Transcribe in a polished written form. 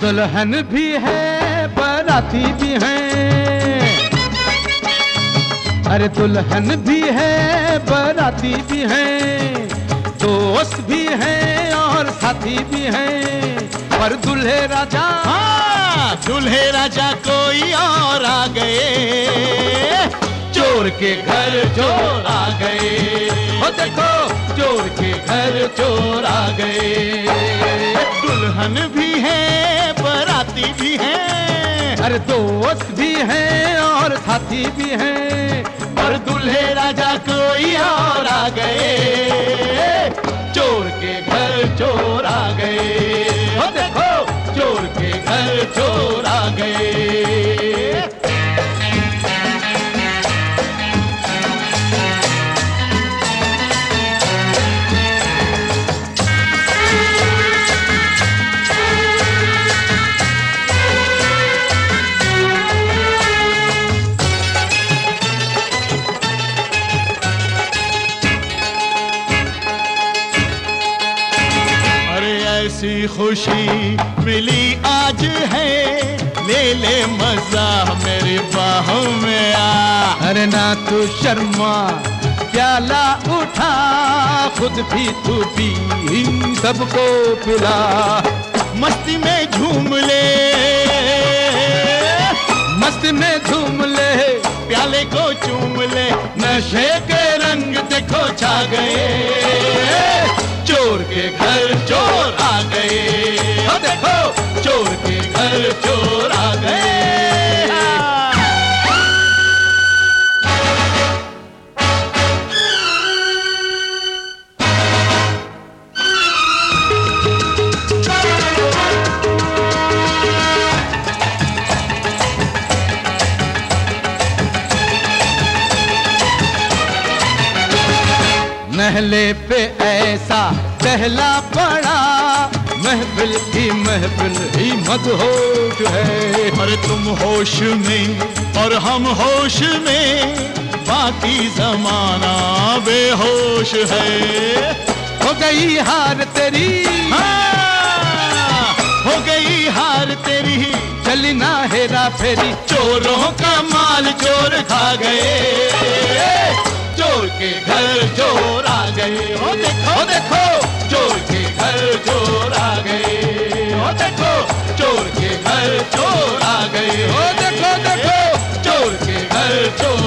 दुल्हन भी है बाराती भी हैं, अरे दुल्हन भी है बाराती भी हैं, दोस्त भी हैं और साथी भी हैं, पर दूल्हे राजा, हाँ दूल्हे राजा कोई और आ गए, चोर के घर चोर आ गए। ओ देखो चोर के घर चोर आ गए। दुल्हन भी है बाराती भी है, अरे दोस्त भी हैं और साथी भी हैं, पर दूल्हे राजा कोई और आ गए, चोर के घर चोर आ गए। ओ देखो चोर के घर चोर आ गए। ऐसी खुशी मिली आज है, ले ले मजा मेरी बाहों में आ। अरे ना तू शर्मा प्याला उठा, खुद भी तू पी सबको पिला, मस्ती में झूम ले, मस्ती में झूम ले, प्याले को चूम ले, नशे के रंग देखो छा गए, चोर के घर चोर आ गए। ओ देखो चोर के घर चोर आ गए। महले पे ऐसा पहला पड़ा, महफिल की महफिल ही मदहोश है। अरे तुम होश में और हम होश में, बाकी जमाना बेहोश है। हो गई हार तेरी, हाँ, हो गई हार तेरी, चली ना हेरा फेरी, चोरों का माल चोर खा गए, चोर के घर चोर आ गए। ओ देखो चोर के घर चोर आ गए। ओ देखो चोर के घर चोर आ गए। ओ देखो चोर के घर चोर